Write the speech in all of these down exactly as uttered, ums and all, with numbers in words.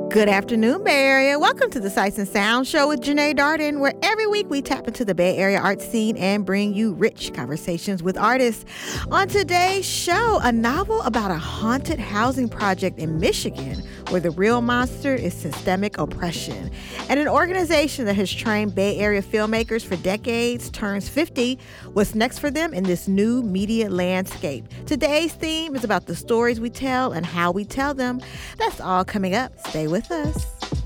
Good afternoon, Bay Area. Welcome to the Sights and Sounds Show with Janae Darden, where every week we tap into the Bay Area art scene and bring you rich conversations with artists. On today's show, a novel about a haunted housing project in Michigan where the real monster is systemic oppression. And an organization that has trained Bay Area filmmakers for decades turns fifty. What's next for them in this new media landscape? Today's theme is about the stories we tell and how we tell them. That's all coming up. Stay with us.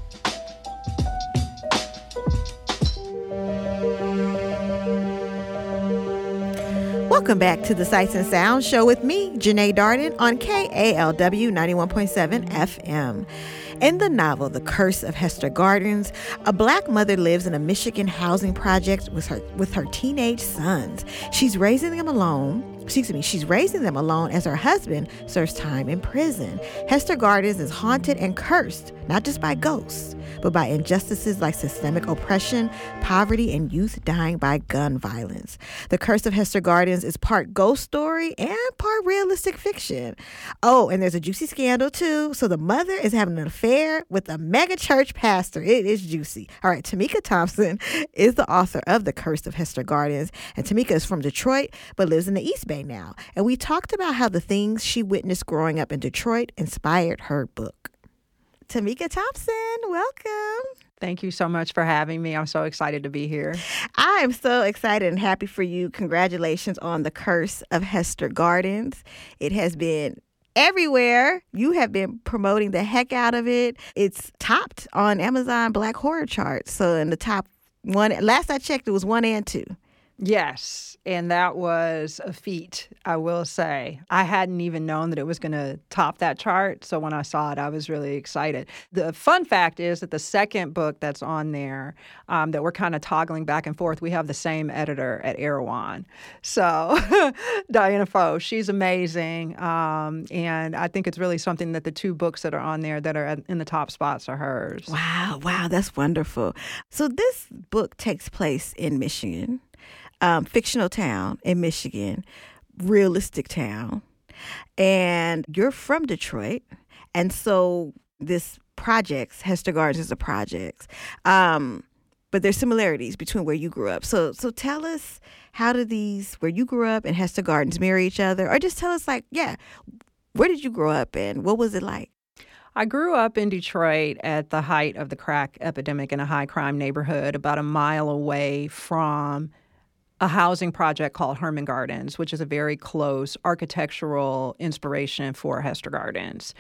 Welcome back to the Sights and Sounds Show with me, Janae Darden, on K A L W ninety-one point seven F M. In the novel, The Curse of Hester Gardens, a black mother lives in a Michigan housing project with her with her teenage sons. She's raising them alone. Excuse me, she's raising them alone as her husband serves time in prison. Hester Gardens is haunted and cursed, not just by ghosts, but by injustices like systemic oppression, poverty, and youth dying by gun violence. The Curse of Hester Gardens is part ghost story and part realistic fiction. Oh, and there's a juicy scandal too. So the mother is having an affair with a mega church pastor. It is juicy. All right, Tamika Thompson is the author of The Curse of Hester Gardens, and Tamika is from Detroit but lives in the East Bay now. And we talked about how the things she witnessed growing up in Detroit inspired her book. Tamika Thompson, welcome. Thank you so much for having me. I'm so excited to be here. I am so excited and happy for you. Congratulations on The Curse of Hester Gardens. It has been everywhere. You have been promoting the heck out of it. It's topped on Amazon Black Horror Charts. So in the top one, last I checked, it was one and two. Yes, and that was a feat, I will say. I hadn't even known that it was going to top that chart, so when I saw it, I was really excited. The fun fact is that the second book that's on there, um, that we're kind of toggling back and forth, we have the same editor at Erewhon. So Diana Foe, she's amazing, um, and I think it's really something that the two books that are on there that are in the top spots are hers. Wow, wow, that's wonderful. So this book takes place in Michigan. Um, fictional town in Michigan, realistic town, and you're from Detroit, and so this project, Hester Gardens, is a project, um, but there's similarities between where you grew up. So, so tell us, how do these, where you grew up and Hester Gardens, mirror each other, or just tell us, like, yeah, where did you grow up and what was it like? I grew up in Detroit at the height of the crack epidemic in a high crime neighborhood, about a mile away from a housing project called Herman Gardens, which is a very close architectural inspiration for Hester Gardens.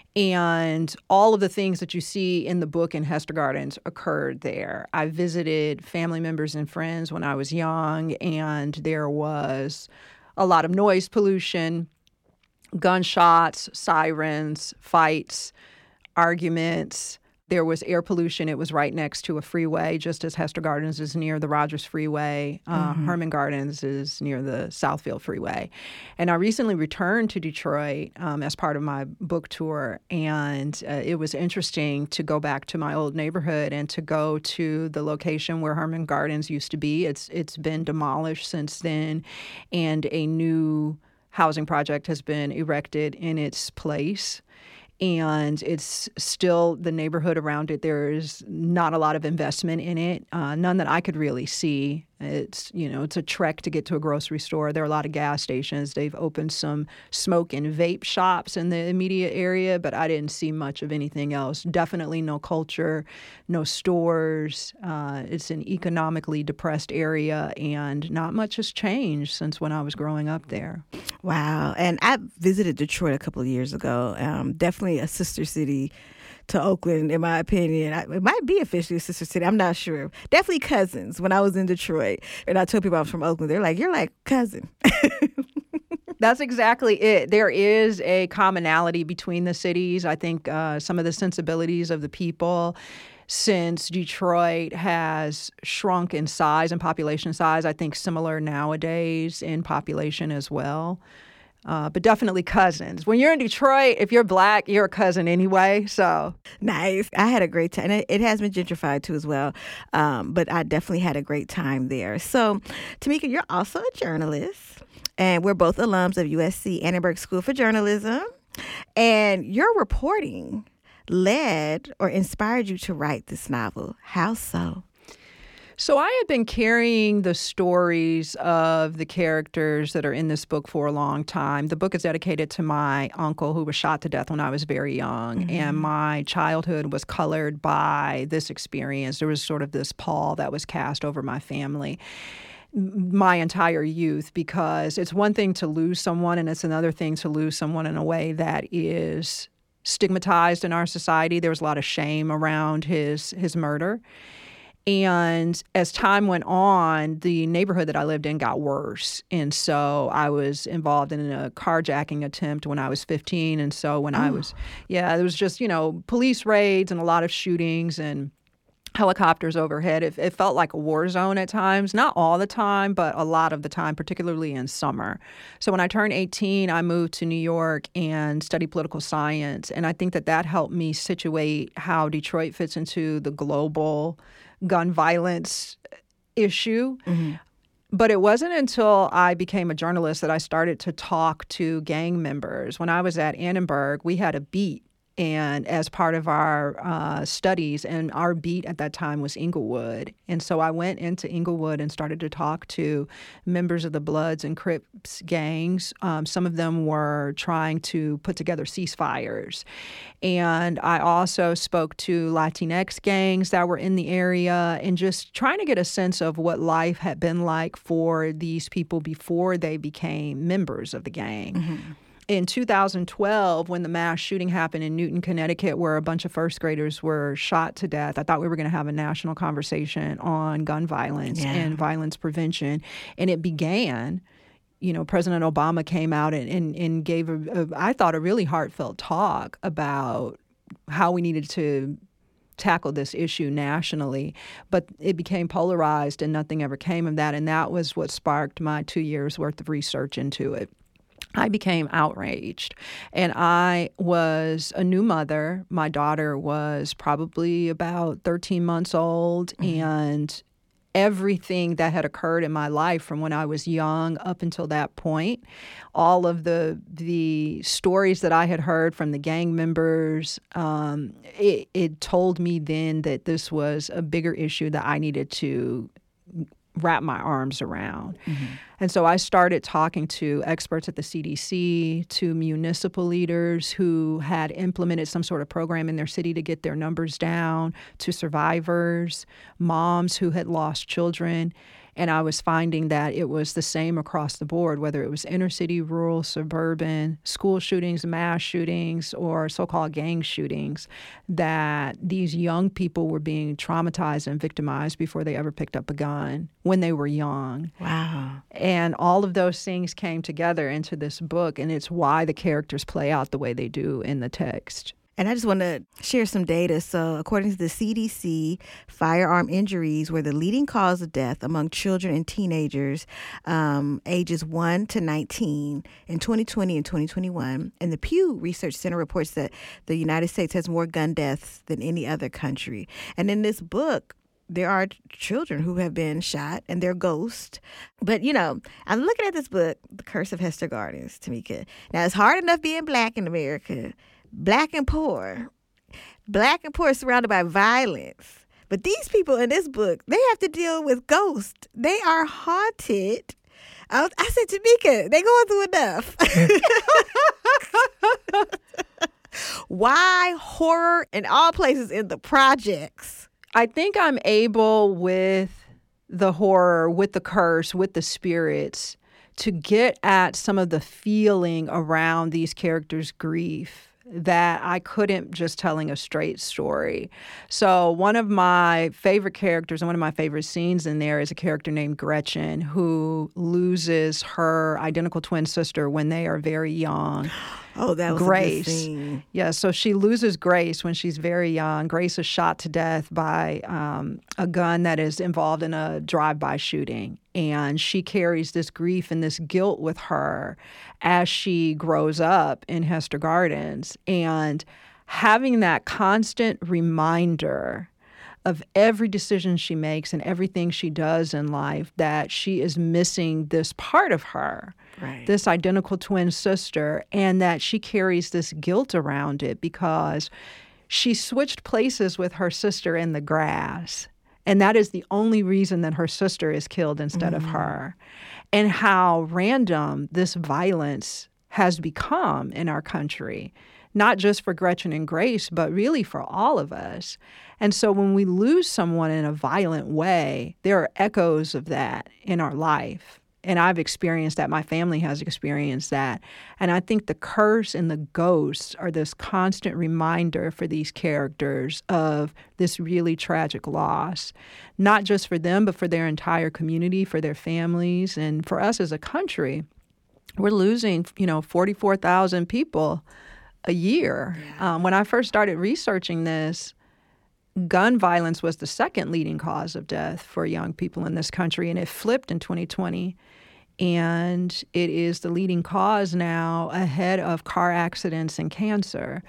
And all of the things that you see in the book in Hester Gardens occurred there. I visited family members and friends when I was young, and there was a lot of noise pollution, gunshots, sirens, fights, arguments. There was air pollution. It was right next to a freeway, just as Hester Gardens is near the Rogers Freeway. Uh, mm-hmm. Herman Gardens is near the Southfield Freeway. And I recently returned to Detroit um, as part of my book tour, and uh, it was interesting to go back to my old neighborhood and to go to the location where Herman Gardens used to be. It's It's been demolished since then, and a new housing project has been erected in its place. And it's still the neighborhood around it. There's not a lot of investment in it, uh, none that I could really see. It's, you know, it's a trek to get to a grocery store. There are a lot of gas stations. They've opened some smoke and vape shops in the immediate area, but I didn't see much of anything else. Definitely no culture, no stores. Uh, it's an economically depressed area, and not much has changed since when I was growing up there. Wow. And I visited Detroit a couple of years ago. Um, definitely a sister city to Oakland, in my opinion. I, it might be officially a sister city. I'm not sure. Definitely cousins when I was in Detroit. And I told people I was from Oakland. They're like, you're like cousin. That's exactly it. There is a commonality between the cities. I think uh, some of the sensibilities of the people, since Detroit has shrunk in size and population size, I think similar nowadays in population as well. Uh, but definitely cousins. When you're in Detroit, if you're Black, you're a cousin anyway. So nice. I had a great time. It, it has been gentrified too as well. Um, but I definitely had a great time there. So Tamika, you're also a journalist, and we're both alums of U S C Annenberg School for Journalism. And your reporting led or inspired you to write this novel? How so? So I had been carrying the stories of the characters that are in this book for a long time. The book is dedicated to my uncle who was shot to death when I was very young. Mm-hmm. And my childhood was colored by this experience. There was sort of this pall that was cast over my family my entire youth, because it's one thing to lose someone and it's another thing to lose someone in a way that is stigmatized in our society. There was a lot of shame around his his murder. And as time went on, the neighborhood that I lived in got worse. And so I was involved in a carjacking attempt when I was fifteen. And so when oh. I was, yeah, there was just, you know, police raids and a lot of shootings and helicopters overhead. It, it felt like a war zone at times, not all the time, but a lot of the time, particularly in summer. So when I turned eighteen, I moved to New York and studied political science. And I think that that helped me situate how Detroit fits into the global gun violence issue. Mm-hmm. But it wasn't until I became a journalist that I started to talk to gang members. When I was at Annenberg, we had a beat and as part of our uh, studies, and our beat at that time was Inglewood. And so I went into Inglewood and started to talk to members of the Bloods and Crips gangs. Um, some of them were trying to put together ceasefires. And I also spoke to Latinx gangs that were in the area and just trying to get a sense of what life had been like for these people before they became members of the gang. Mm-hmm. In two thousand twelve, when the mass shooting happened in Newton, Connecticut, where a bunch of first graders were shot to death, I thought we were going to have a national conversation on gun violence yeah. and violence prevention. And it began, you know, President Obama came out and, and, and gave, a, a, I thought, a really heartfelt talk about how we needed to tackle this issue nationally, but it became polarized and nothing ever came of that. And that was what sparked my two years worth of research into it. I became outraged, and I was a new mother. My daughter was probably about thirteen months old, mm-hmm. and everything that had occurred in my life from when I was young up until that point, all of the the stories that I had heard from the gang members, um, it, it told me then that this was a bigger issue that I needed to wrap my arms around. Mm-hmm. And so I started talking to experts at the C D C, to municipal leaders who had implemented some sort of program in their city to get their numbers down, to survivors, moms who had lost children. And I was finding that it was the same across the board, whether it was inner city, rural, suburban, school shootings, mass shootings, or so-called gang shootings, that these young people were being traumatized and victimized before they ever picked up a gun when they were young. Wow. And all of those things came together into this book, and it's why the characters play out the way they do in the text. And I just want to share some data. So according to the C D C, firearm injuries were the leading cause of death among children and teenagers um, ages one to nineteen in twenty twenty and twenty twenty-one. And the Pew Research Center reports that the United States has more gun deaths than any other country. And in this book, there are children who have been shot and they're ghosts. But, you know, I'm looking at this book, The Curse of Hester Gardens, Tamika. Now, it's hard enough being Black in America. Black and poor. Black and poor surrounded by violence. But these people in this book, they have to deal with ghosts. They are haunted. I, was, I said, Tamika, they going through enough. Why horror in all places in the projects? I think I'm able with the horror, with the curse, with the spirits, to get at some of the feeling around these characters' grief that I couldn't just telling a straight story. So one of my favorite characters and one of my favorite scenes in there is a character named Gretchen who loses her identical twin sister when they are very young. Oh, that was Grace. A good scene. Yeah, so she loses Grace when she's very young. Grace is shot to death by um, a gun that is involved in a drive-by shooting. And she carries this grief and this guilt with her as she grows up in Hester Gardens. And having that constant reminder of every decision she makes and everything she does in life, that she is missing this part of her, right. this identical twin sister, and that she carries this guilt around it because she switched places with her sister in the grass. And that is the only reason that her sister is killed instead mm-hmm. of her. And how random this violence has become in our country, not just for Gretchen and Grace, but really for all of us. And so when we lose someone in a violent way, there are echoes of that in our life. And I've experienced that. My family has experienced that. And I think the curse and the ghosts are this constant reminder for these characters of this really tragic loss, not just for them, but for their entire community, for their families, and for us as a country. We're losing, you know, forty-four thousand people a year. Yeah. Um, when I first started researching this, gun violence was the second leading cause of death for young people in this country, and it flipped in twenty twenty. And it is the leading cause now ahead of car accidents and cancer.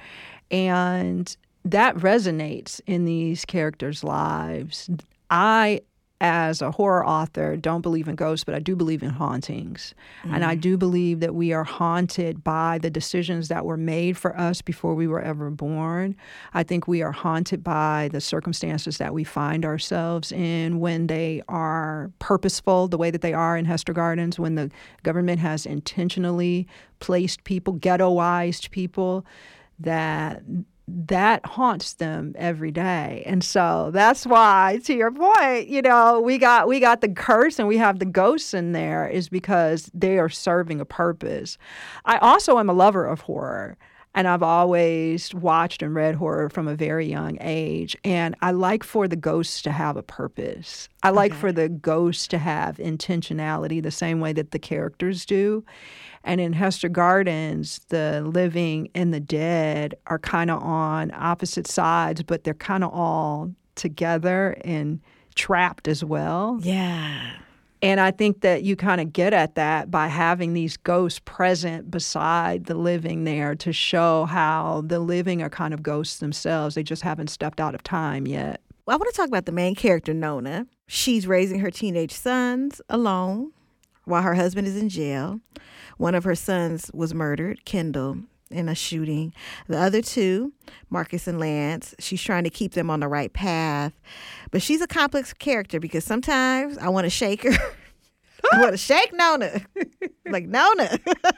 And that resonates in these characters' lives. I, as a horror author, don't believe in ghosts, but I do believe in hauntings. Mm. And I do believe that we are haunted by the decisions that were made for us before we were ever born. I think we are haunted by the circumstances that we find ourselves in when they are purposeful, the way that they are in Hester Gardens, when the government has intentionally placed people, ghettoized people, that that haunts them every day. And so that's why, to your point, you know, we got we got the curse and we have the ghosts in there, is because they are serving a purpose. I also am a lover of horror, and I've always watched and read horror from a very young age. And I like for the ghosts to have a purpose. I like okay. for the ghosts to have intentionality the same way that the characters do. And in Hester Gardens, the living and the dead are kind of on opposite sides, but they're kind of all together and trapped as well. Yeah. And I think that you kind of get at that by having these ghosts present beside the living there to show how the living are kind of ghosts themselves. They just haven't stepped out of time yet. Well, I want to talk about the main character, Nona. She's raising her teenage sons alone while her husband is in jail. One of her sons was murdered, Kendall, in a shooting. The other two, Marcus and Lance, she's trying to keep them on the right path. But she's a complex character because sometimes I want to shake her. I want to shake Nona. Like, Nona,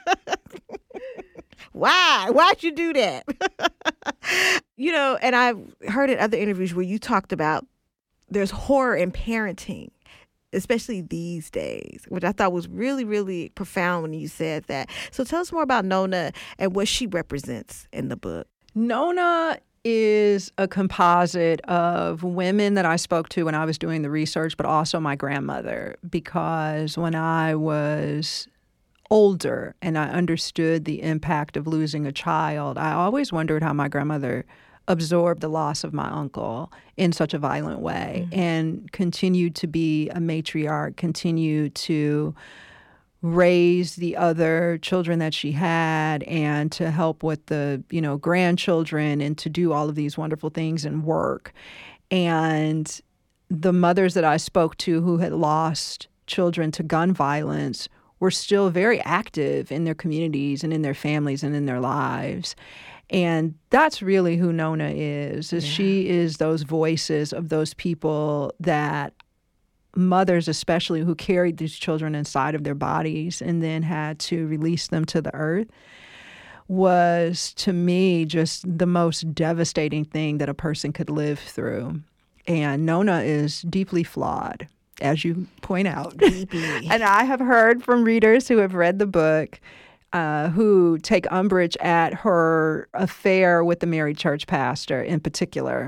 why? Why'd you do that? You know, and I've heard in other interviews where you talked about there's horror in parenting, especially these days, which I thought was really, really profound when you said that. So tell us more about Nona and what she represents in the book. Nona is a composite of women that I spoke to when I was doing the research, but also my grandmother, because when I was older and I understood the impact of losing a child, I always wondered how my grandmother absorbed the loss of my uncle in such a violent way mm-hmm. and continued to be a matriarch, continued to raise the other children that she had and to help with the, you know, grandchildren and to do all of these wonderful things and work. And the mothers that I spoke to who had lost children to gun violence were still very active in their communities and in their families and in their lives. And that's really who Nona is, is yeah. she is those voices of those people, that mothers especially, who carried these children inside of their bodies and then had to release them to the earth, was to me just the most devastating thing that a person could live through. And Nona is deeply flawed, as you point out. Deeply. And I have heard from readers who have read the book Uh, who take umbrage at her affair with the married church pastor in particular.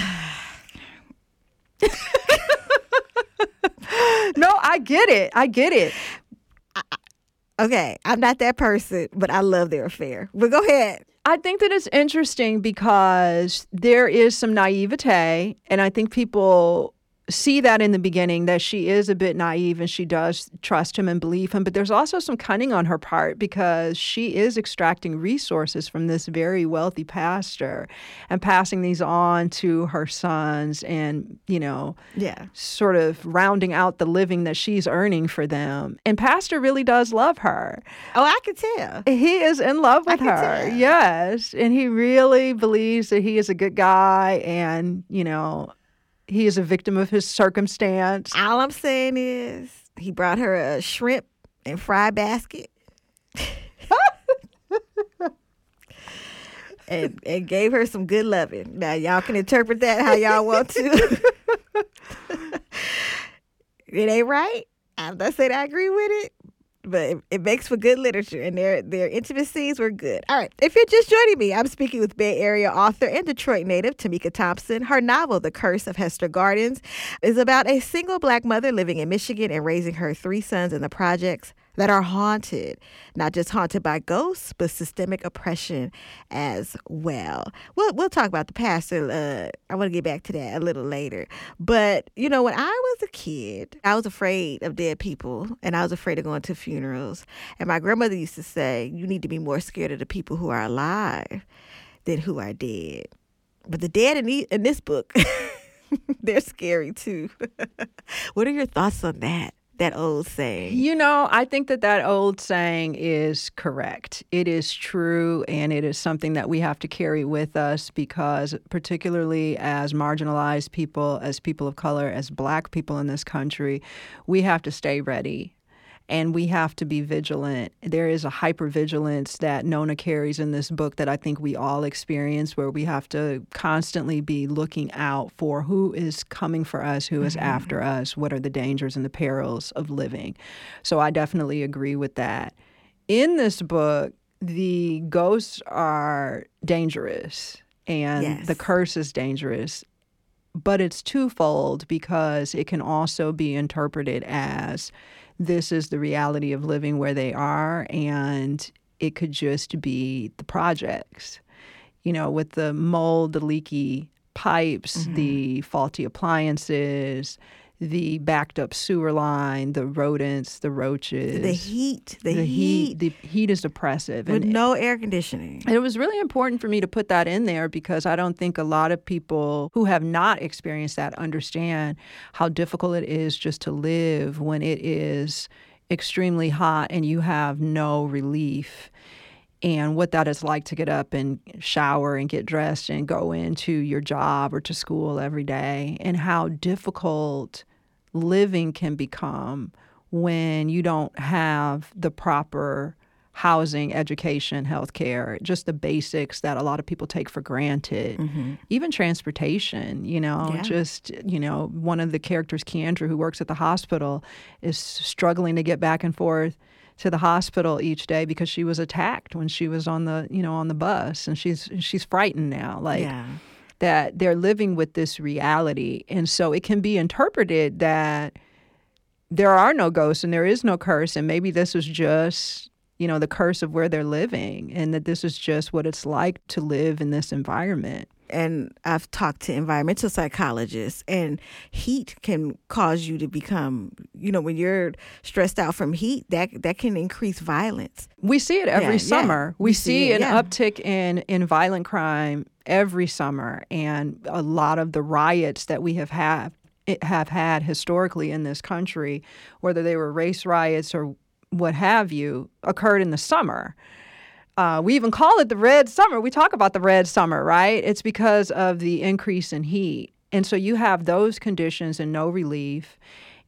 No, I get it. I get it. I, okay, I'm not that person, but I love their affair. But go ahead. I think that it's interesting because there is some naivete, and I think people see that in the beginning, that she is a bit naive and she does trust him and believe him. But there's also some cunning on her part because she is extracting resources from this very wealthy pastor and passing these on to her sons and, you know, yeah, sort of rounding out the living that she's earning for them. And Pastor really does love her. Oh, I can tell. He is in love with I her. can tell. Yes. And he really believes that he is a good guy and, you know, he is a victim of his circumstance. All I'm saying is he brought her a shrimp and fry basket and, and gave her some good loving. Now, y'all can interpret that how y'all want to. It ain't right. I'm not saying I agree with it, but it, it makes for good literature, and their their intimate scenes were good. All right, if you're just joining me, I'm speaking with Bay Area author and Detroit native Tamika Thompson. Her novel, The Curse of Hester Gardens, is about a single black mother living in Michigan and raising her three sons in the projects that are haunted, not just haunted by ghosts, but systemic oppression as well. We'll, we'll talk about the pastor. Uh, I want to get back to that a little later. But, you know, when I was a kid, I was afraid of dead people, and I was afraid of going to funerals. And my grandmother used to say, you need to be more scared of the people who are alive than who are dead. But the dead in, the, in this book, they're scary too. What are your thoughts on that? That old saying? You know, I think that that old saying is correct. It is true, and it is something that we have to carry with us because particularly as marginalized people, as people of color, as Black people in this country, we have to stay ready. And we have to be vigilant. There is a hypervigilance that Nona carries in this book that I think we all experience, where we have to constantly be looking out for who is coming for us, who is mm-hmm. after us, what are the dangers and the perils of living. So I definitely agree with that. In this book, the ghosts are dangerous and yes. the curse is dangerous. But it's twofold because it can also be interpreted as this is the reality of living where they are, and it could just be the projects, you know, with the mold, the leaky pipes, mm-hmm. the faulty appliances, the backed up sewer line, the rodents, the roaches. The heat. The, the heat. heat. The heat is oppressive. With and no air conditioning. It was really important for me to put that in there because I don't think a lot of people who have not experienced that understand how difficult it is just to live when it is extremely hot and you have no relief. And what that is like to get up and shower and get dressed and go into your job or to school every day, and how difficult living can become when you don't have the proper housing, education, healthcare, just the basics that a lot of people take for granted. Mm-hmm. Even transportation, you know, yeah. just, you know, one of the characters, Keandra, who works at the hospital, is struggling to get back and forth to the hospital each day because she was attacked when she was on the, you know, on the bus, and she's she's frightened now, like yeah. that they're living with this reality. And so it can be interpreted that there are no ghosts and there is no curse, and maybe this is just, you know, the curse of where they're living, and that this is just what it's like to live in this environment. And I've talked to environmental psychologists, and heat can cause you to become, you know, when you're stressed out from heat, that that can increase violence. We see it every yeah, summer. Yeah. We, we see, see it, an yeah. uptick in, in violent crime every summer. And a lot of the riots that we have had, have had historically in this country, whether they were race riots or what have you, occurred in the summer. Uh, we even call it the red summer. We talk about the red summer, right? It's because of the increase in heat. And so you have those conditions and no relief.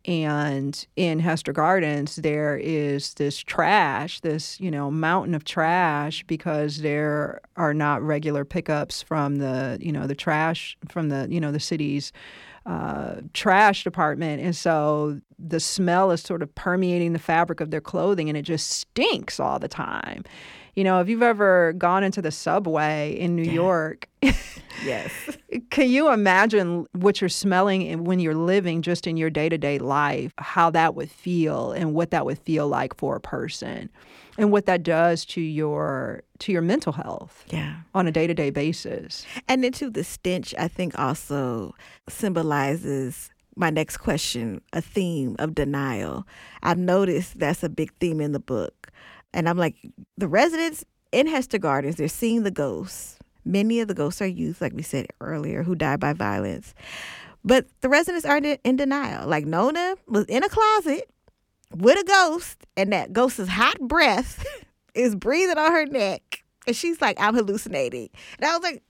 And in Hester Gardens, there is this trash, this, you know, mountain of trash, because there are not regular pickups from the, you know, the trash from the, you know, the city's uh, trash department. And so the smell is sort of permeating the fabric of their clothing, and it just stinks all the time. You know, if you've ever gone into the subway in New yeah. York, yes, can you imagine what you're smelling when you're living just in your day-to-day life, how that would feel and what that would feel like for a person, and what that does to your to your mental health yeah. on a day-to-day basis. And then, too, the stench, I think, also symbolizes my next question, a theme of denial. I've noticed that's a big theme in the book. And I'm like, the residents in Hester Gardens, they're seeing the ghosts. Many of the ghosts are youth, like we said earlier, who died by violence. But the residents are in denial. Like Nona was in a closet with a ghost, and that ghost's hot breath is breathing on her neck. And she's like, I'm hallucinating. And I was like,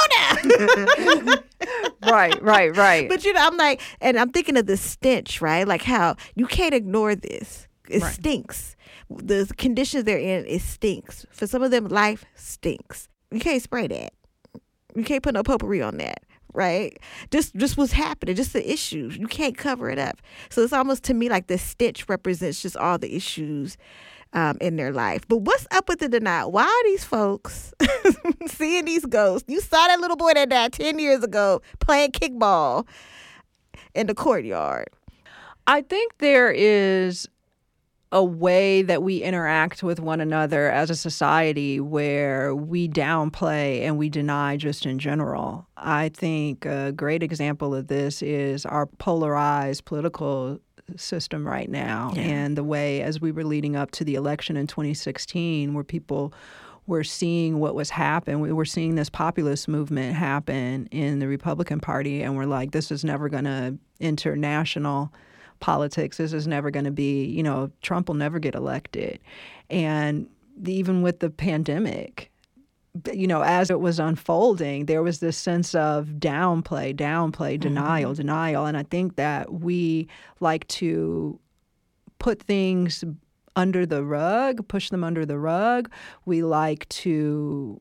Nona! Right, right, right. But, you know, I'm like, and I'm thinking of the stench, right? Like how you can't ignore this. It right. stinks. The conditions they're in, it stinks. For some of them, life stinks. You can't spray that. You can't put no potpourri on that, right? Just just what's happening, just the issues. You can't cover it up. So it's almost to me like the stench represents just all the issues um, in their life. But what's up with the denial? Why are these folks seeing these ghosts? You saw that little boy that died ten years ago playing kickball in the courtyard. I think there is a way that we interact with one another as a society where we downplay and we deny just in general. I think a great example of this is our polarized political system right now, yeah. and the way as we were leading up to the election in twenty sixteen where people were seeing what was happening. We were seeing this populist movement happen in the Republican Party, and we're like, this is never going to enter national politics. This is never going to be, you know, Trump will never get elected. And even with the pandemic, you know, as it was unfolding, there was this sense of downplay, downplay, denial, mm-hmm. denial. And I think that we like to put things under the rug, push them under the rug. We like to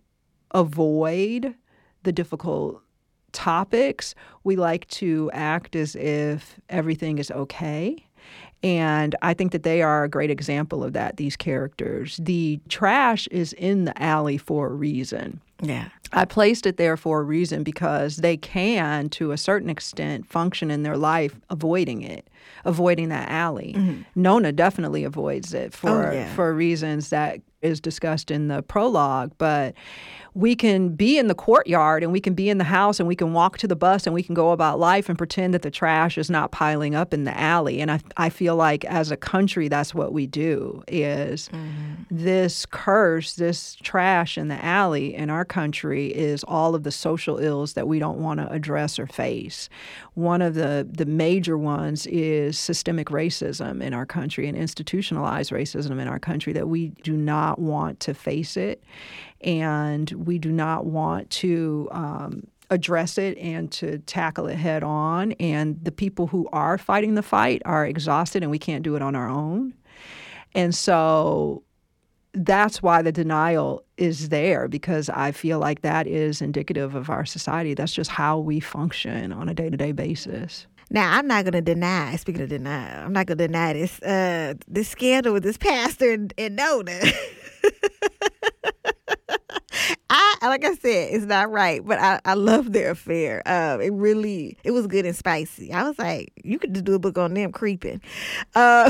avoid the difficult topics. We like to act as if everything is okay. And I think that they are a great example of that, these characters. The trash is in the alley for a reason. Yeah. I placed it there for a reason because they can, to a certain extent, function in their life avoiding it, avoiding that alley. Mm-hmm. Nona definitely avoids it for, oh, yeah. for reasons that is discussed in the prologue. But we can be in the courtyard and we can be in the house and we can walk to the bus and we can go about life and pretend that the trash is not piling up in the alley. And I, I feel like as a country, that's what we do is mm-hmm. this curse, this trash in the alley in our country is all of the social ills that we don't want to address or face. One of the, the major ones is systemic racism in our country and institutionalized racism in our country that we do not want to face it. And we do not want to um, address it and to tackle it head on. And the people who are fighting the fight are exhausted and we can't do it on our own. And so that's why the denial is there, because I feel like that is indicative of our society. That's just how we function on a day-to-day basis. Now, I'm not going to deny, speaking of denial, I'm not going to deny this uh, this scandal with this pastor and, and Nona. I, like I said, it's not right, but I, I love their affair. Um, it really, it was good and spicy. I was like, you could just do a book on them creeping. Uh,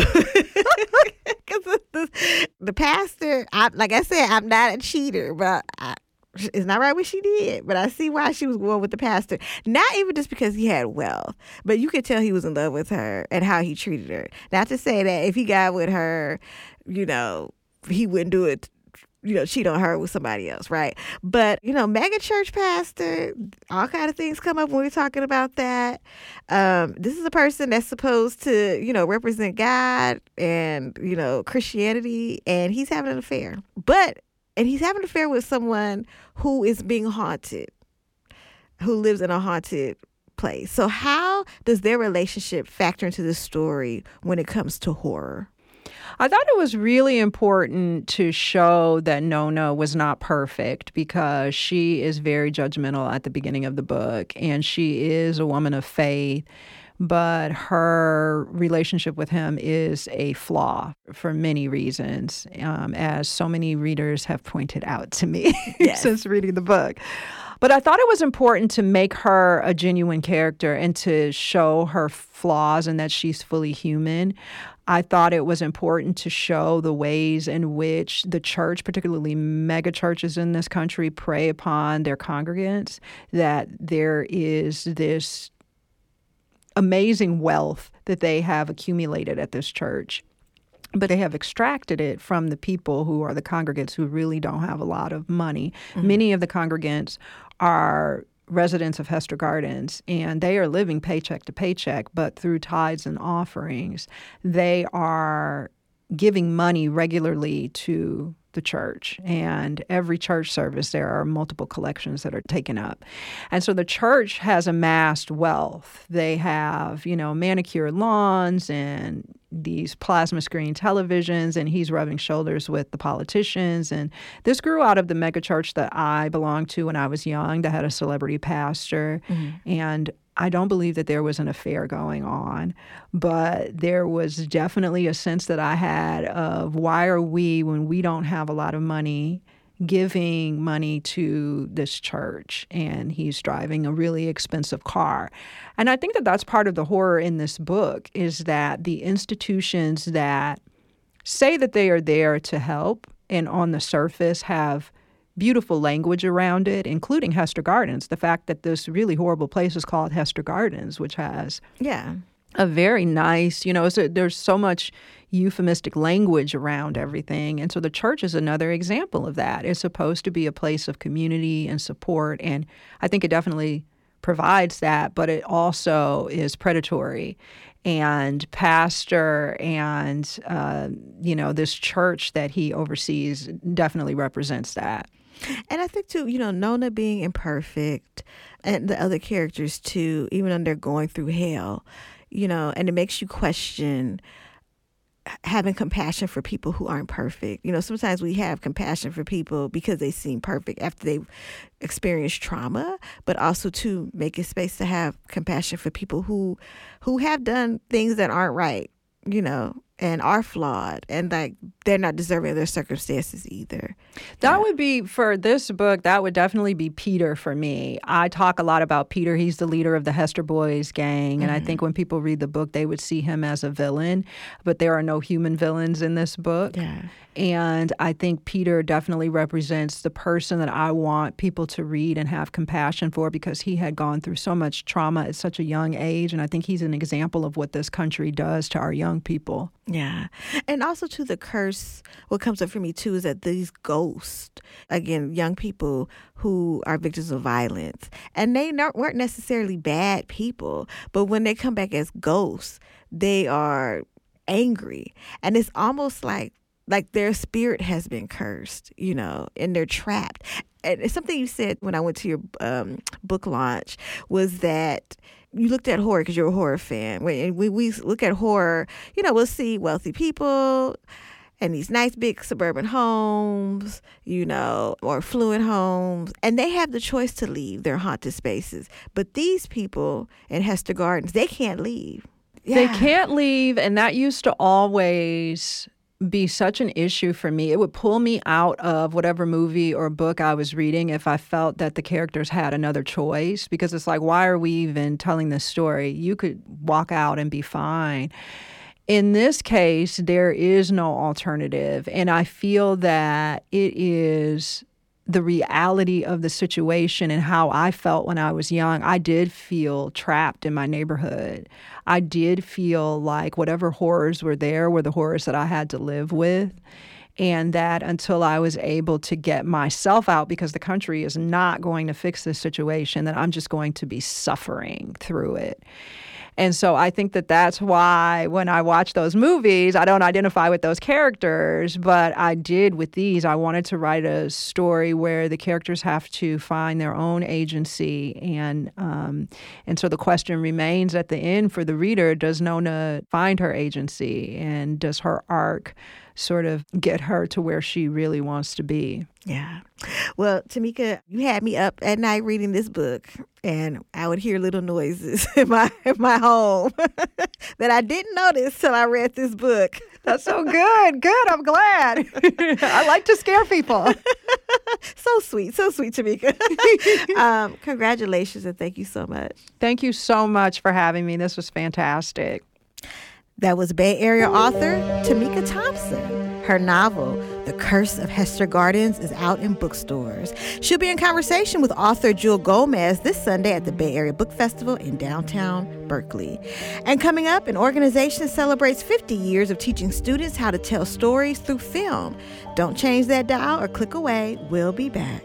the, the pastor, I, like I said, I'm not a cheater, but I, it's not right what she did. But I see why she was going with the pastor. Not even just because he had wealth, but you could tell he was in love with her and how he treated her. Not to say that if he got with her, you know, he wouldn't do it, you know, cheat on her with somebody else, right? But, you know, mega church pastor, all kind of things come up when we're talking about that. Um, this is a person that's supposed to, you know, represent God and, you know, Christianity, and he's having an affair. But, and he's having an affair with someone who is being haunted, who lives in a haunted place. So how does their relationship factor into the story when it comes to horror? I thought it was really important to show that Nona was not perfect because she is very judgmental at the beginning of the book, and she is a woman of faith, but her relationship with him is a flaw for many reasons, um, as so many readers have pointed out to me yes. since reading the book. But I thought it was important to make her a genuine character and to show her flaws and that she's fully human. I thought it was important to show the ways in which the church, particularly mega churches in this country, prey upon their congregants, that there is this amazing wealth that they have accumulated at this church. But they have extracted it from the people who are the congregants who really don't have a lot of money. Mm-hmm. Many of the congregants are residents of Hester Gardens, and they are living paycheck to paycheck, but through tithes and offerings, they are giving money regularly to the church. And every church service, there are multiple collections that are taken up. And so the church has amassed wealth. They have, you know, manicured lawns and these plasma screen televisions, and he's rubbing shoulders with the politicians. And this grew out of the megachurch that I belonged to when I was young that had a celebrity pastor. Mm-hmm. And I don't believe that there was an affair going on, but there was definitely a sense that I had of why are we, when we don't have a lot of money, giving money to this church, and he's driving a really expensive car. And I think that that's part of the horror in this book, is that the institutions that say that they are there to help and on the surface have beautiful language around it, including Hester Gardens. The fact that this really horrible place is called Hester Gardens, which has yeah. a very nice, you know, so there's so much euphemistic language around everything. And so the church is another example of that. It's supposed to be a place of community and support. And I think it definitely provides that, but it also is predatory. And pastor and, uh, you know, this church that he oversees definitely represents that. And I think, too, you know, Nona being imperfect and the other characters, too, even when they're going through hell, you know, and it makes you question having compassion for people who aren't perfect. You know, sometimes we have compassion for people because they seem perfect after they've experienced trauma, but also to make a space to have compassion for people who who have done things that aren't right, you know, and are flawed, and like they're not deserving of their circumstances either. That yeah. would be, for this book, that would definitely be Peter for me. I talk a lot about Peter. He's the leader of the Hester Boys gang, and mm-hmm. I think when people read the book, they would see him as a villain, but there are no human villains in this book. Yeah. And I think Peter definitely represents the person that I want people to read and have compassion for, because he had gone through so much trauma at such a young age. And I think he's an example of what this country does to our young people. Yeah. And also, to the curse, what comes up for me, too, is that these ghosts, again, young people who are victims of violence, and they not, weren't necessarily bad people, but when they come back as ghosts, they are angry. And it's almost like Like their spirit has been cursed, you know, and they're trapped. And it's something you said when I went to your um, book launch was that you looked at horror because you're a horror fan. When we, we look at horror, you know, we'll see wealthy people and these nice big suburban homes, you know, or affluent homes, and they have the choice to leave their haunted spaces. But these people in Hester Gardens, they can't leave. Yeah. They can't leave, and that used to always be such an issue for me. It would pull me out of whatever movie or book I was reading if I felt that the characters had another choice, because it's like, why are we even telling this story? You could walk out and be fine. In this case, there is no alternative, and I feel that it is the reality of the situation and how I felt when I was young. I did feel trapped in my neighborhood. I did feel like whatever horrors were there were the horrors that I had to live with. And that until I was able to get myself out, because the country is not going to fix this situation, that I'm just going to be suffering through it. And so I think that that's why when I watch those movies, I don't identify with those characters, but I did with these. I wanted to write a story where the characters have to find their own agency. And um, and so the question remains at the end for the reader, does Nona find her agency? And does her arc sort of get her to where she really wants to be? Yeah. Well, Tamika, you had me up at night reading this book, and I would hear little noises in my in my home that I didn't notice till I read this book. That's so good. Good. I'm glad. I like to scare people. So sweet. So sweet, Tamika. um, congratulations, and thank you so much. Thank you so much for having me. This was fantastic. That was Bay Area author Tamika Thompson. Her novel, The Curse of Hester Gardens is out in bookstores. She'll be in conversation with author Jewel Gomez this Sunday at the Bay Area Book Festival in downtown Berkeley. And coming up, an organization celebrates fifty years of teaching students how to tell stories through film. Don't change that dial or click away. We'll be back.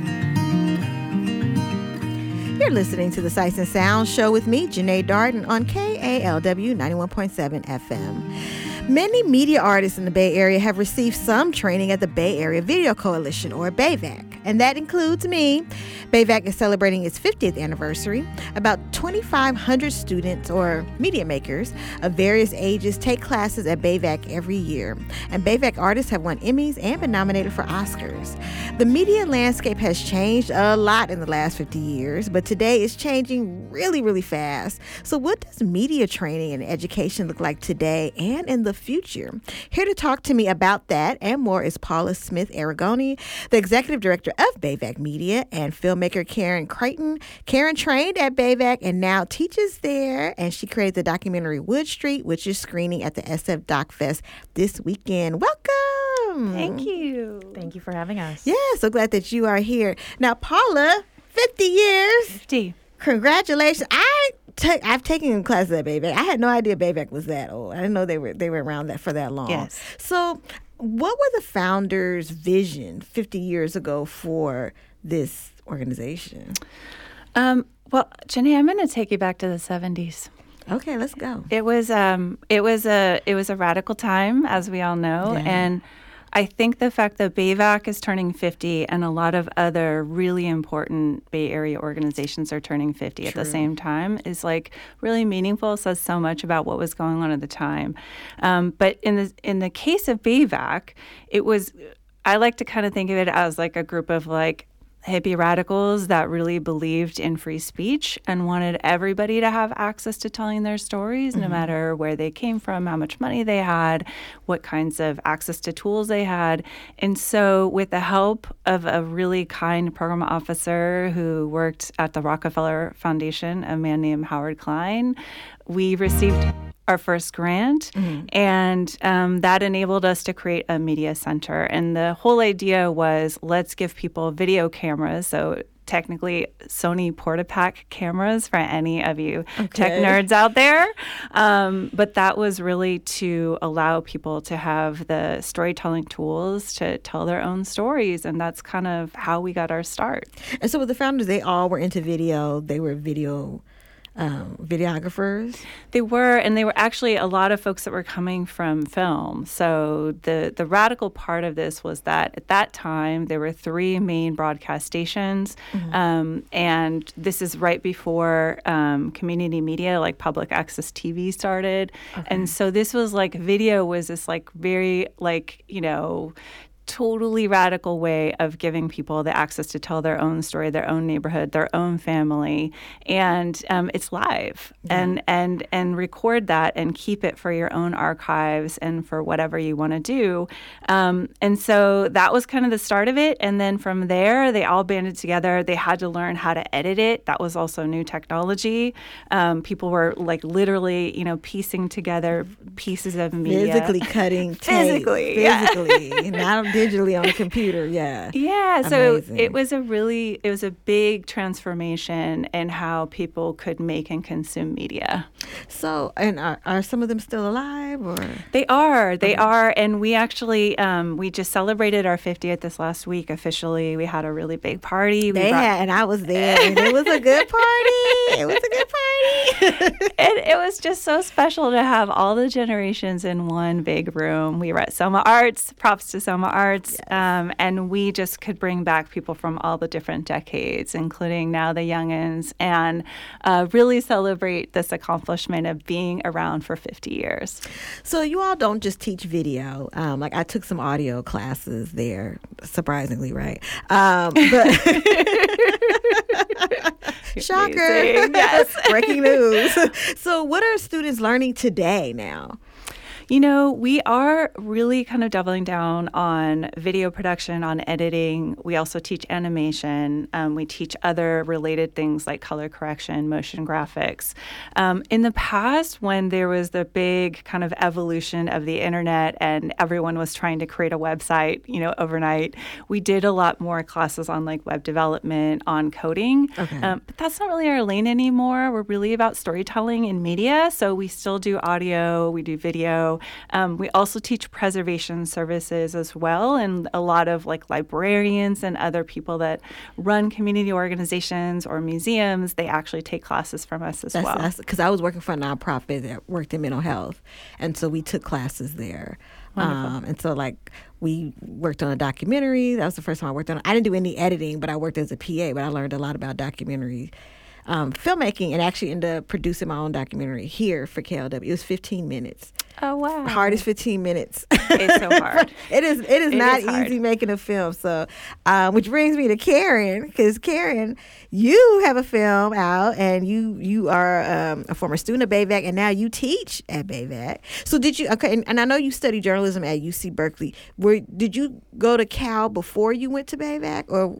You're listening to the Sights and Sounds Show with me, Janae Darden, on K A L W ninety-one point seven F M. Many media artists in the Bay Area have received some training at the Bay Area Video Coalition, or BAVAC, and that includes me. BAVAC is celebrating its fiftieth anniversary. About twenty-five hundred students, or media makers, of various ages take classes at BAVAC every year, and BAVAC artists have won Emmys and been nominated for Oscars. The media landscape has changed a lot in the last fifty years, but today it's changing really, really fast. So what does media training and education look like today and in the future? Here to talk to me about that and more is Paula Smith Aragoni, the executive director of BAVAC Media, and filmmaker Karen Creighton. Karen trained at BAVAC and now teaches there, and she created the documentary Wood Street, which is screening at the S F Doc Fest this weekend. Welcome. Thank you. Thank you for having us. Yeah, so glad that you are here. Now, Paula, fifty years. fifty. Congratulations. I ta- I've taken classes at BAVAC. I had no idea BAVAC was that old. I didn't know they were they were around that for that long. Yes. So what were the founders' vision fifty years ago for this organization? Um, well, Janae, I'm going to take you back to the seventies. Okay, let's go. It was um, it was a it was a radical time, as we all know, Yeah. and I think the fact that BAVAC is turning fifty and a lot of other really important Bay Area organizations are turning fifty True. at the same time is like really meaningful. Says so much about what was going on at the time. Um, but in the in the case of BAVAC, it was I like to kind of think of it as like a group of like hippie radicals that really believed in free speech and wanted everybody to have access to telling their stories, mm-hmm. no matter where they came from, how much money they had, what kinds of access to tools they had. And so with the help of a really kind program officer who worked at the Rockefeller Foundation, a man named Howard Klein, we received our first grant, mm-hmm. and um, that enabled us to create a media center. And the whole idea was, let's give people video cameras, so technically Sony Portapak cameras for any of you okay. tech nerds out there. Um, but that was really to allow people to have the storytelling tools to tell their own stories. And that's kind of how we got our start. And so with the founders, they all were into video. They were video Um, videographers? They were, and they were actually a lot of folks that were coming from film. So the, the radical part of this was that at that time, there were three main broadcast stations, mm-hmm. um, and this is right before um, community media, like public access T V started. Okay. And so this was like, video was this like very like, you know, totally radical way of giving people the access to tell their own story, their own neighborhood, their own family, and um, it's live, yeah. and and and record that and keep it for your own archives and for whatever you want to do. Um, and so that was kind of the start of it. And then from there, they all banded together. They had to learn how to edit it. That was also new technology. Um, people were like literally, you know, piecing together pieces of media, physically cutting tape, physically, physically, yeah. not digitally on a computer. Yeah. Yeah. So Amazing. it was a really, it was a big transformation in how people could make and consume media. So, and are, are some of them still alive or? They are, they okay. are. And we actually, um, we just celebrated our fiftieth this last week officially. We had a really big party. They we brought... had, and I was there, and it was a good party. It was a good party. And it was just so special to have all the generations in one big room. We were at Soma Arts, props to Soma Arts. Yes. Um, and we just could bring back people from all the different decades, including now the youngins, and uh, really celebrate this accomplishment of being around for fifty years. So you all don't just teach video. Um, like I took some audio classes there, surprisingly, right? Um, but shocker. Yes. Breaking news. So what are students learning today now? You know, we are really kind of doubling down on video production, on editing. We also teach animation. Um, we teach other related things like color correction, motion graphics. Um, in the past, when there was the big kind of evolution of the internet and everyone was trying to create a website, you know, overnight, we did a lot more classes on like web development, on coding. Okay. Um, but that's not really our lane anymore. We're really about storytelling in media. So we still do audio, we do video. Um, we also teach preservation services as well. And a lot of like librarians and other people that run community organizations or museums, they actually take classes from us as That's, well. that's because I was working for a nonprofit that worked in mental health. And so we took classes there. Um, and so, like, we worked on a documentary. That was the first time I worked on it. I didn't do any editing, but I worked as a P A, but I learned a lot about documentary um, filmmaking and actually ended up producing my own documentary here for K L W. It was fifteen minutes. Oh, wow. Hard is fifteen minutes. It's so hard. it is It is It not is hard. easy making a film. So, um, which brings me to Karen, because Karen, you have a film out, and you you are um, a former student of B A V A C, and now you teach at B A V A C. So did you, okay, and, and I know you studied journalism at U C Berkeley. Were, did you go to Cal before you went to B A V A C? Or?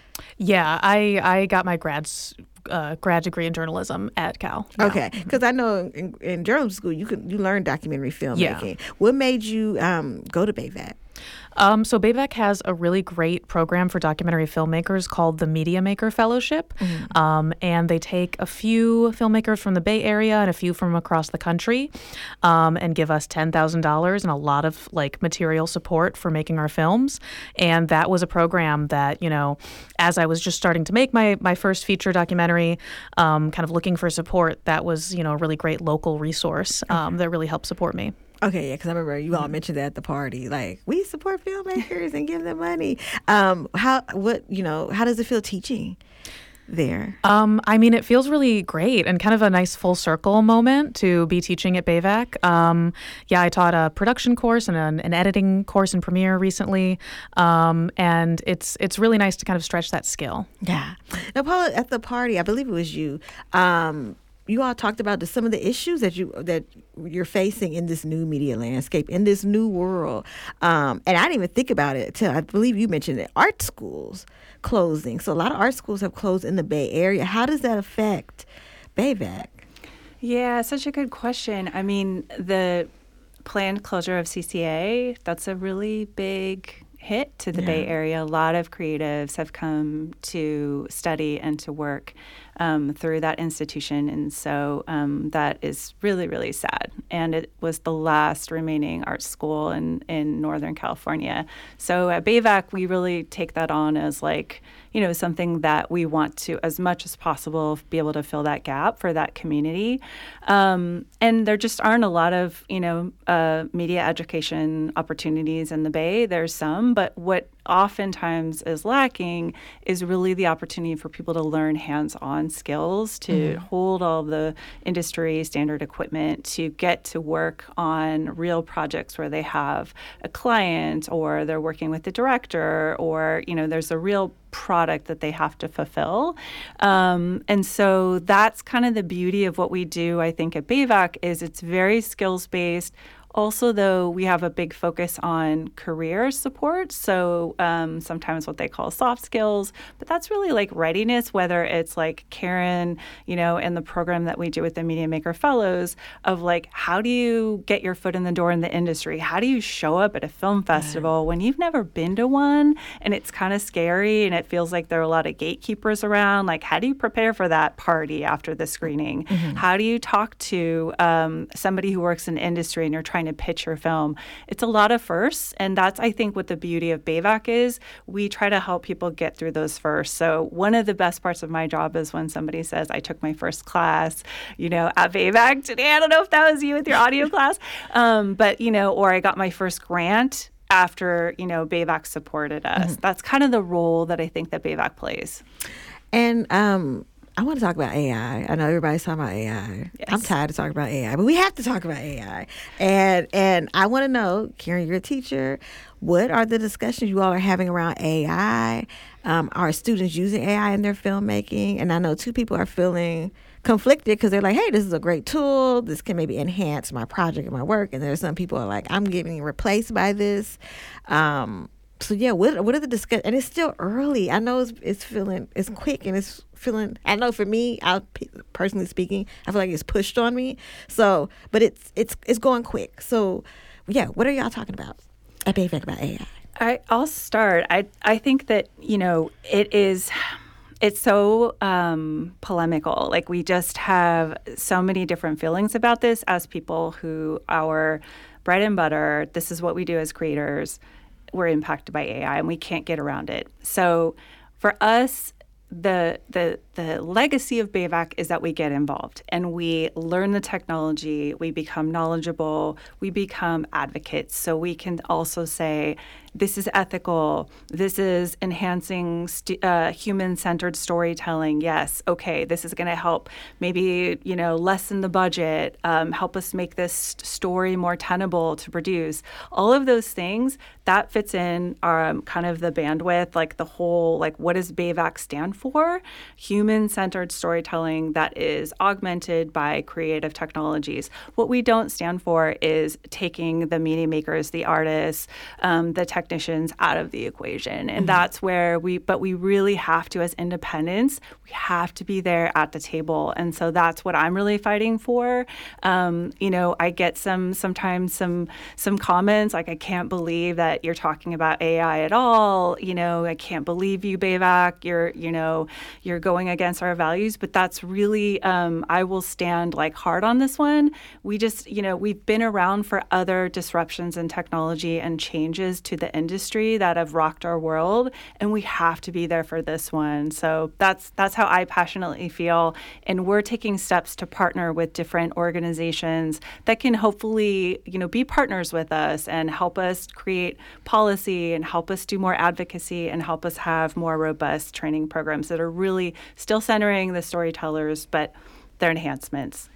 Yeah, I, I got my grad's uh, grad degree in journalism at Cal. Yeah. Okay, because I know in, in journalism school you could you learn documentary filmmaking. Yeah. What made you um, go to B A V A C? Um, so B A V A C has a really great program for documentary filmmakers called the Media Maker Fellowship. Mm-hmm. Um, and they take a few filmmakers from the Bay Area and a few from across the country um, and give us ten thousand dollars and a lot of like material support for making our films. And that was a program that, you know, as I was just starting to make my, my first feature documentary, um, kind of looking for support, that was, you know, a really great local resource um, okay. that really helped support me. Okay, yeah, because I remember you all mentioned that at the party. Like, we support filmmakers and give them money. Um, how, what, you know, how does it feel teaching there? Um, I mean, it feels really great and kind of a nice full circle moment to be teaching at B A V A C. Um, yeah, I taught a production course and an, an editing course in Premiere recently, um, and it's it's really nice to kind of stretch that skill. Yeah. Now, Paula, at the party, I believe it was you. Um, you all talked about the, some of the issues that you that you're facing in this new media landscape, in this new world. Um, and I didn't even think about it until I believe you mentioned it. Art schools closing. So a lot of art schools have closed in the Bay Area. How does that affect B A V A C? Yeah, such a good question. I mean, the planned closure of C C A, that's a really big hit to the yeah. Bay Area. A lot of creatives have come to study and to work um, through that institution. And so um, that is really, really sad. And it was the last remaining art school in, in Northern California. So at B A V A C, we really take that on as like, you know, something that we want to, as much as possible, be able to fill that gap for that community. Um, and there just aren't a lot of, you know, uh, media education opportunities in the Bay. There's some, but what oftentimes is lacking is really the opportunity for people to learn hands-on skills, to mm-hmm. hold all the industry standard equipment, to get to work on real projects where they have a client or they're working with the director, or, you know, there's a real product that they have to fulfill. Um, and so that's kind of the beauty of what we do, I think, at B A V A C, is it's very skills-based. Also, though, we have a big focus on career support, so um, sometimes what they call soft skills, but that's really like readiness, whether it's like Karen, you know, in the program that we do with the Media Maker Fellows, of like, how do you get your foot in the door in the industry? How do you show up at a film festival right. when you've never been to one and it's kind of scary and it feels like there are a lot of gatekeepers around? Like, how do you prepare for that party after the screening? Mm-hmm. How do you talk to um, somebody who works in the industry and you're trying to pitch your film? It's a lot of firsts, and that's, I think, what the beauty of B A V A C is. We try to help people get through those firsts. So one of the best parts of my job is when somebody says, I took my first class, you know, at B A V A C today. I don't know if that was you with your audio class, um, but, you know, or I got my first grant after, you know, B A V A C supported us. Mm-hmm. That's kind of the role that I think that B A V A C plays. And um I want to talk about A I. I know everybody's talking about A I. Yes. I'm tired of talking about A I, but we have to talk about A I. And and I want to know, Karen, you're a teacher. What are the discussions you all are having around A I? Um, are students using A I in their filmmaking? And I know two people are feeling conflicted because they're like, hey, this is a great tool. This can maybe enhance my project and my work. And there's some people who are like, I'm getting replaced by this. Um, so yeah, what what are the discuss? And it's still early. I know it's it's feeling it's quick and it's feeling. I know for me, I personally speaking, I feel like it's pushed on me. So, but it's it's it's going quick. So, yeah, what are y'all talking about at B A V A C about A I? I, I'll start. I I think that, you know, it is. It's so um, polemical. Like, we just have so many different feelings about this as people who our bread and butter, this is what we do as creators. We're impacted by A I and we can't get around it. So for us, the the the legacy of B A V A C is that we get involved and we learn the technology, we become knowledgeable, we become advocates. So we can also say, this is ethical, this is enhancing st- uh, human-centered storytelling. Yes, okay, this is going to help maybe, you know, lessen the budget, um, help us make this story more tenable to produce. All of those things, that fits in um, kind of the bandwidth, like the whole, like, what does B A V A C stand for? Human-centered storytelling that is augmented by creative technologies. What we don't stand for is taking the media makers, the artists, um, the technologies, technicians out of the equation. And mm-hmm. that's where we, but we really have to, as independents, we have to be there at the table. And so that's what I'm really fighting for. Um, you know, I get some, sometimes some, some comments like, I can't believe that you're talking about A I at all. You know, I can't believe you, B A V A C. You're, you know, you're going against our values. But that's really, um, I will stand like hard on this one. We just, you know, we've been around for other disruptions in technology and changes to the industry that have rocked our world, and we have to be there for this one. So that's that's how I passionately feel, and we're taking steps to partner with different organizations that can hopefully, you know, be partners with us and help us create policy and help us do more advocacy and help us have more robust training programs that are really still centering the storytellers, but they're enhancements.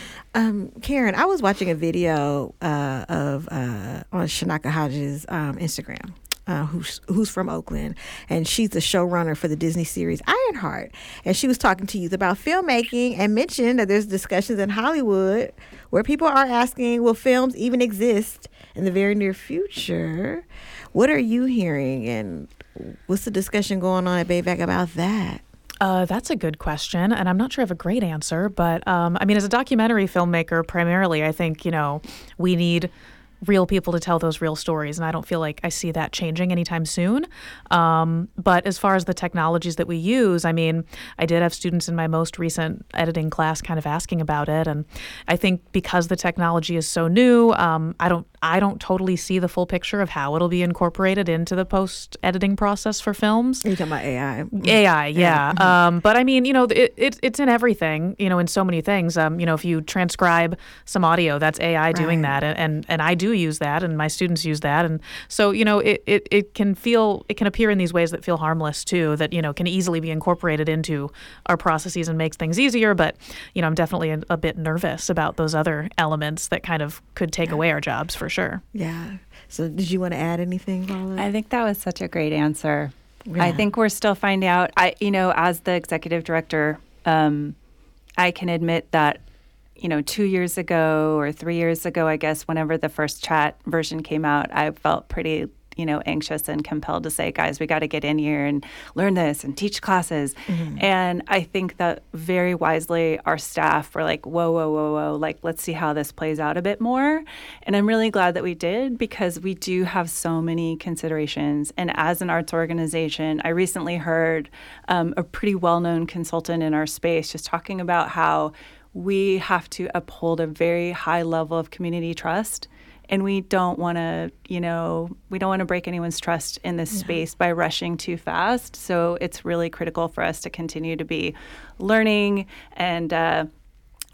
Um, Karen, I was watching a video uh, of uh, on Shanaka Hodges' um, Instagram, uh, who's who's from Oakland, and she's the showrunner for the Disney series Ironheart. And she was talking to youth about filmmaking and mentioned that there's discussions in Hollywood where people are asking, will films even exist in the very near future? What are you hearing, and what's the discussion going on at B A V A C about that? Uh, that's a good question, and I'm not sure I have a great answer. But um, I mean, as a documentary filmmaker, primarily, I think, you know, we need real people to tell those real stories, and I don't feel like I see that changing anytime soon. Um, but as far as the technologies that we use, I mean, I did have students in my most recent editing class kind of asking about it, and I think because the technology is so new, um, I don't I don't totally see the full picture of how it'll be incorporated into the post-editing process for films. Are you talking about A I? A I, yeah. yeah. Um, but I mean, you know, it, it, it's in everything, you know, in so many things. Um, you know, if you transcribe some audio, that's A I right. doing that. And, and, and I do use that, and my students use that. And so, you know, it, it, it can feel, it can appear in these ways that feel harmless too, that, you know, can easily be incorporated into our processes and makes things easier. But, you know, I'm definitely a, a bit nervous about those other elements that kind of could take yeah. away our jobs for sure. Yeah. So did you want to add anything, Paula? I think that was such a great answer. Yeah. I think we're still finding out. I, you know, as the executive director, um, I can admit that, you know, two years ago or three years ago, I guess, whenever the first chat version came out, I felt pretty, you know, anxious and compelled to say, guys, we got to get in here and learn this and teach classes. Mm-hmm. And I think that very wisely our staff were like, whoa, whoa, whoa, whoa, like, let's see how this plays out a bit more. And I'm really glad that we did, because we do have so many considerations. And as an arts organization, I recently heard um, a pretty well-known consultant in our space just talking about how we have to uphold a very high level of community trust. And we don't want to, you know, we don't want to break anyone's trust in this yeah. space by rushing too fast. So it's really critical for us to continue to be learning and uh,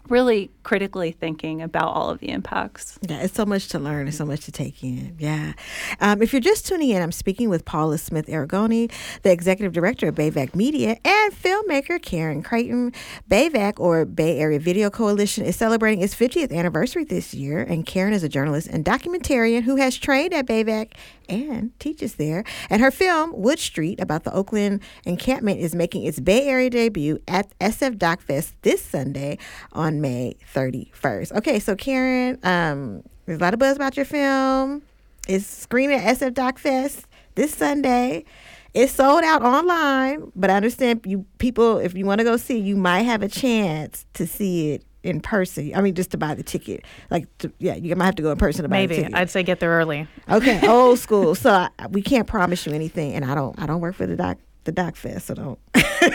really critically thinking about all of the impacts. Yeah, it's so much to learn and so much to take in. Yeah. Um, if you're just tuning in, I'm speaking with Paula Smith Aragoni, the executive director of Bayvac Media, and filmmaker Karen Creighton. Bayvac, or Bay Area Video Coalition, is celebrating its fiftieth anniversary this year, and Karen is a journalist and documentarian who has trained at Bayvac and teaches there. And her film, Wood Street, about the Oakland encampment, is making its Bay Area debut at S F Doc Fest this Sunday on May thirty-first. Okay, so Karen, um, there's a lot of buzz about your film. It's screening at S F Doc Fest this Sunday. It's sold out online, but I understand you people, if you want to go see, you might have a chance to see it in person. I mean, just to buy the ticket. Like, to, yeah, you might have to go in person to buy Maybe. the ticket. I'd say get there early. Okay, old school. So I, we can't promise you anything, and I don't. I don't work for the doc, the Doc Fest, so don't.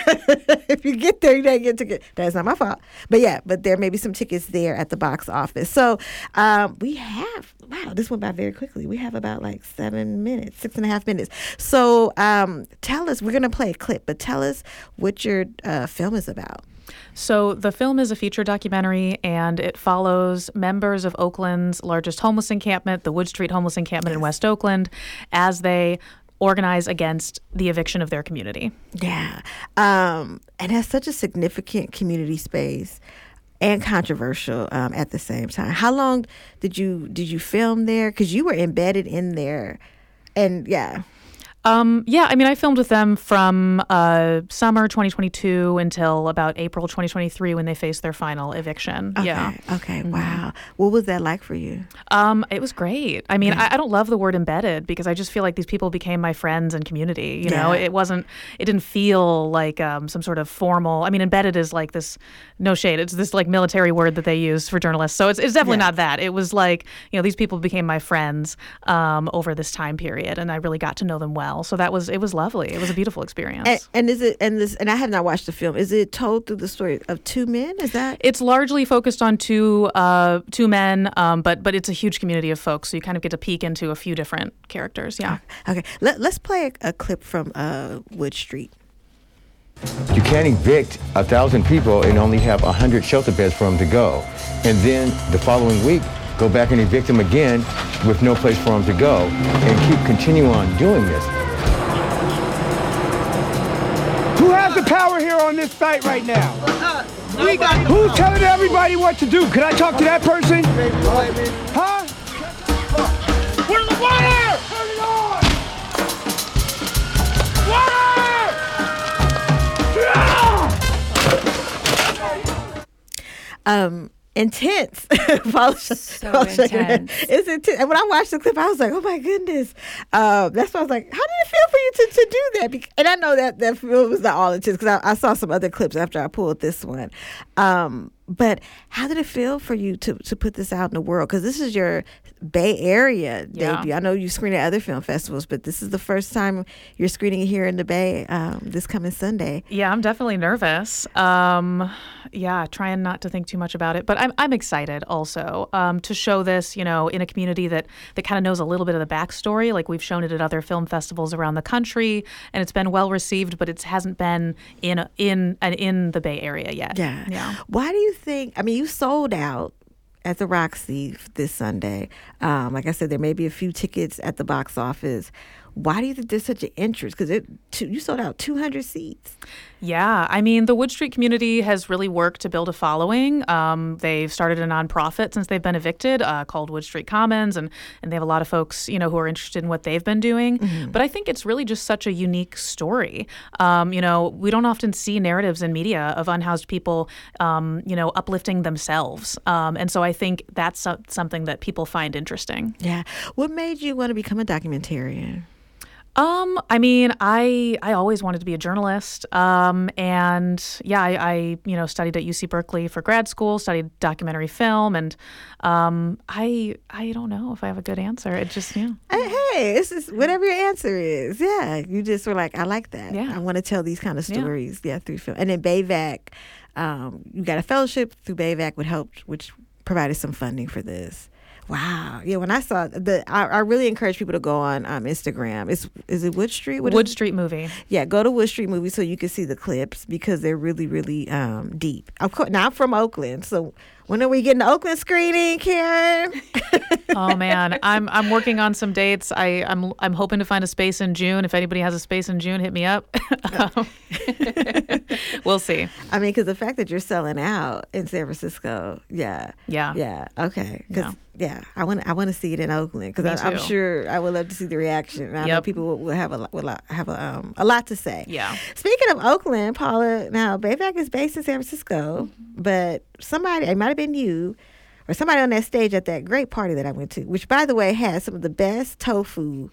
If you get there, you don't get a ticket. That's not my fault. But yeah, but there may be some tickets there at the box office. So um, we have. Wow, this went by very quickly. We have about like seven minutes, six and a half minutes. So um, tell us. We're gonna play a clip, but tell us what your uh, film is about. So the film is a feature documentary, and it follows members of Oakland's largest homeless encampment, the Wood Street Homeless Encampment yes. in West Oakland, as they organize against the eviction of their community. Yeah. Um, and that's such a significant community space and controversial um, at the same time. How long did you did you film there? Because you were embedded in there. And yeah. Um, yeah, I mean, I filmed with them from uh, summer twenty twenty-two until about April twenty twenty-three when they faced their final eviction. Okay, yeah. Okay. Mm-hmm. Wow. What was that like for you? Um, it was great. I mean, yeah. I, I don't love the word embedded because I just feel like these people became my friends and community. You know, yeah. it wasn't, it didn't feel like um, some sort of formal. I mean, embedded is like this, no shade, it's this like military word that they use for journalists. So it's it's definitely yeah. not that. It was like, you know, these people became my friends um, over this time period, and I really got to know them well. So that was it was lovely. It was a beautiful experience. And, and is it and this and I have not watched the film. Is it told through the story of two men? Is that? It's largely focused on two uh, two men, um, but but it's a huge community of folks. So you kind of get to peek into a few different characters. Yeah. Okay. Let, let's play a, a clip from uh, Wood Street. You can't evict a thousand people and only have a hundred shelter beds for them to go, and then the following week go back and evict them again with no place for them to go, and keep continue on doing this. Who has the power here on this site right now? We got Who's telling everybody what to do? Can I talk to that person? Huh? Where's the water? Turn it on! Water! Um, intense. So intense. It's intense. And when I watched the clip, I was like, oh my goodness. Uh, that's why I was like, how did it feel for you to, to do that? And I know that that film was not all intense because I, I saw some other clips after I pulled this one. Um, but how did it feel for you to, to put this out in the world? Because this is your Bay Area yeah. debut. I know you screened at other film festivals, but this is the first time you're screening it here in the Bay um, this coming Sunday. Yeah, I'm definitely nervous. Um, yeah, trying not to think too much about it. But I'm I'm excited also um, to show this, you know, in a community that, that kind of knows a little bit of the backstory. Like we've shown it at other film festivals around the country, and it's been well received, but it hasn't been in a, in an, in the Bay Area yet. Yeah. Yeah. Why do you think, I mean, you sold out at the Roxy this Sunday. Um, like I said, there may be a few tickets at the box office. Why do you think there's such an interest? Because it you sold out two hundred seats. Yeah, I mean, the Wood Street community has really worked to build a following. Um, they've started a nonprofit since they've been evicted uh, called Wood Street Commons, and, and they have a lot of folks, you know, who are interested in what they've been doing. Mm-hmm. But I think it's really just such a unique story. Um, you know, we don't often see narratives in media of unhoused people, um, you know, uplifting themselves. Um, and so I think that's so- something that people find interesting. Yeah. What made you want to become a documentarian? Um, I mean, I I always wanted to be a journalist, um, and yeah, I, I you know studied at U C Berkeley for grad school, studied documentary film, and um, I I don't know if I have a good answer. It just yeah. Hey, it's just whatever your answer is. Yeah, you just were like, I like that. Yeah. I want to tell these kind of stories. Yeah, yeah through film. And then Bayvac, um, you got a fellowship through Bayvac, which helped, which provided some funding for this. Wow. Yeah, when I saw the, I, I really encourage people to go on um, Instagram. It's is it Wood Street? What Wood is, Street Movie. Yeah, go to Wood Street Movie so you can see the clips because they're really, really um, deep. Of course, now I'm from Oakland, so when are we getting the Oakland screening, Karen? Oh man, I'm I'm working on some dates. I I'm I'm hoping to find a space in June. If anybody has a space in June, hit me up. um, we'll see. I mean, because the fact that you're selling out in San Francisco, yeah, Yeah. yeah, okay, because Yeah. yeah, I want I want to see it in Oakland because I'm too. sure I would love to see the reaction. I know Yep. people will, will have a lot- will have a um, a lot to say. Yeah. Speaking of Oakland, Paula, now Bayback is based in San Francisco, but somebody, it might have been you or somebody on that stage at that great party that I went to, which by the way had some of the best tofu.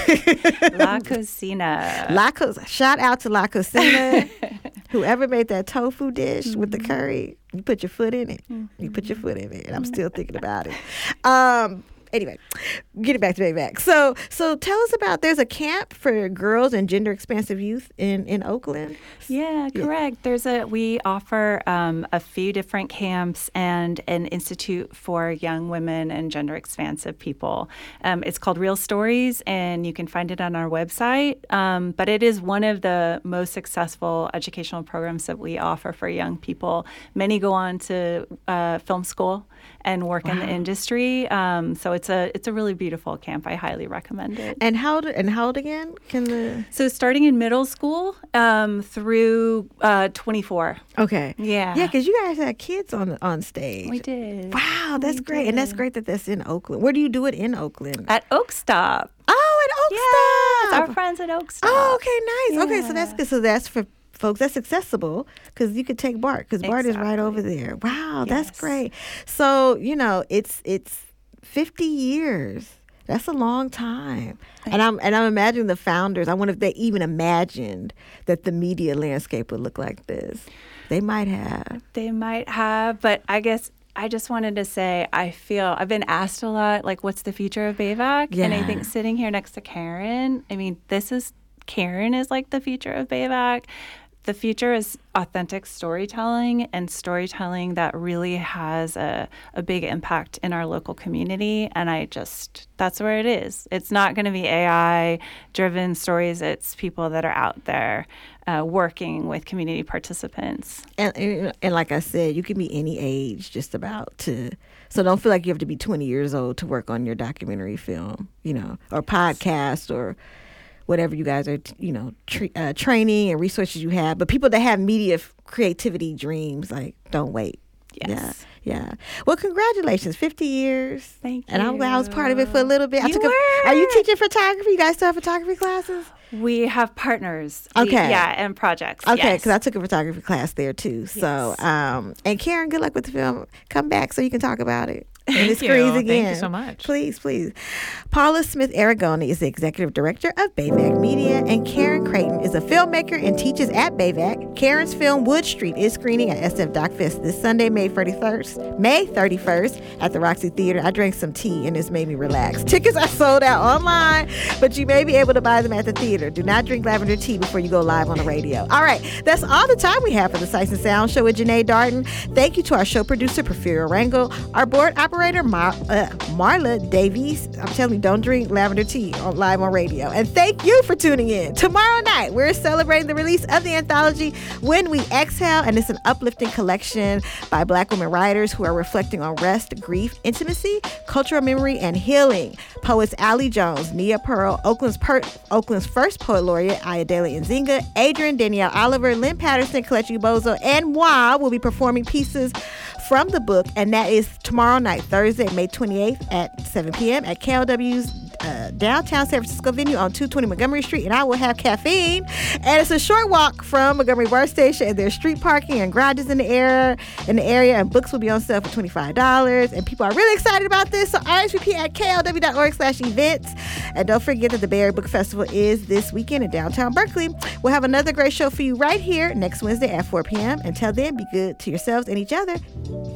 La Cocina. La Co- shout out to La Cocina. Whoever made that tofu dish mm-hmm. with the curry, you put your foot in it. Mm-hmm. You put your foot in it, and I'm still thinking about it. Um, anyway, getting back to Bayback. So, so tell us about. There's a camp for girls and gender expansive youth in, in Oakland. Yeah, correct. Yeah. There's a we offer um, a few different camps and an institute for young women and gender expansive people. Um, it's called Real Stories, and you can find it on our website. Um, but it is one of the most successful educational programs that we offer for young people. Many go on to uh, film school and work wow. in the industry. Um, so it's a it's a really beautiful camp. I highly recommend it. And how old, and how old again? Can the so starting in middle school um, through uh, twenty-four. Okay. Yeah. Yeah, because you guys had kids on on stage. We did. Wow, that's we great, did. and that's great that that's in Oakland. Where do you do it in Oakland? At Oak Stop. Oh, at Oak yes, Stop. Our friends at Oak Stop. Oh, okay, nice. Yeah. Okay, so that's good. So that's for folks, that's accessible because you could take BART because BART exactly. is right over there. Wow, yes. that's great. So, you know, it's it's fifty years. That's a long time. And I'm and I'm imagining the founders, I wonder if they even imagined that the media landscape would look like this. They might have. They might have, but I guess I just wanted to say I feel I've been asked a lot, like, what's the future of Bayback? Yeah. And I think sitting here next to Karen, I mean, this is Karen is like the future of Bayback. The future is authentic storytelling and storytelling that really has a, a big impact in our local community. And I just, that's where it is. It's not going to be A I-driven stories. It's people that are out there uh, working with community participants. And, and and like I said, you can be any age just about to, so don't feel like you have to be twenty years old to work on your documentary film, you know, or podcast or whatever you guys are, you know, tra- uh, training and resources you have. But people that have media f- creativity dreams, like, don't wait. Yes. Yeah. Yeah. Well, congratulations. fifty years. Thank you. And I'm glad I was part of it for a little bit. I You took were. A, are you teaching photography? You guys still have photography classes? We have partners. Okay. We, yeah, and projects. Okay, yes. because I took a photography class there too. So, Yes. um, and Karen, good luck with the film. Come back so you can talk about it. And Thank it you. screens Thank again. you so much. Please, please. Paula Smith Aragoni is the executive director of Bayback Media, and Karen Creighton is a filmmaker and teaches at Bayback. Karen's film Wood Street is screening at S F Doc Fest this Sunday, May thirty-first. May thirty-first at the Roxy Theater. I drank some tea and this made me relax. Tickets are sold out online, but you may be able to buy them at the theater. Do not drink lavender tea before you go live on the radio. All right, that's all the time we have for the Sights and Sound Show with Janae Darden. Thank you to our show producer, Porfirio Rangel, our board operator, Mar- uh, Marla Davies. I'm telling you, don't drink lavender tea on live on radio. And thank you for tuning in. Tomorrow night, we're celebrating the release of the anthology When We Exhale, and it's an uplifting collection by Black women writers who are reflecting on rest, grief, intimacy, cultural memory, and healing. Poets Allie Jones, Nia Pearl, Oakland's, per- Oakland's first poet laureate, Ayodele Nzinga, Adrian, Danielle Oliver, Lynn Patterson, Kelechi Bozo, and moi will be performing pieces from the book, and that is tomorrow night, Thursday, May twenty-eighth at seven p.m. at K L W's uh, downtown San Francisco venue on two twenty Montgomery Street, and I will have caffeine. And it's a short walk from Montgomery Bar Station, and there's street parking and garages in the area, in the area, and books will be on sale for twenty-five dollars. And people are really excited about this, so R S V P at K L W dot org slash events. And don't forget that the Bay Area Book Festival is this weekend in downtown Berkeley. We'll have another great show for you right here next Wednesday at four p.m. Until then, be good to yourselves and each other.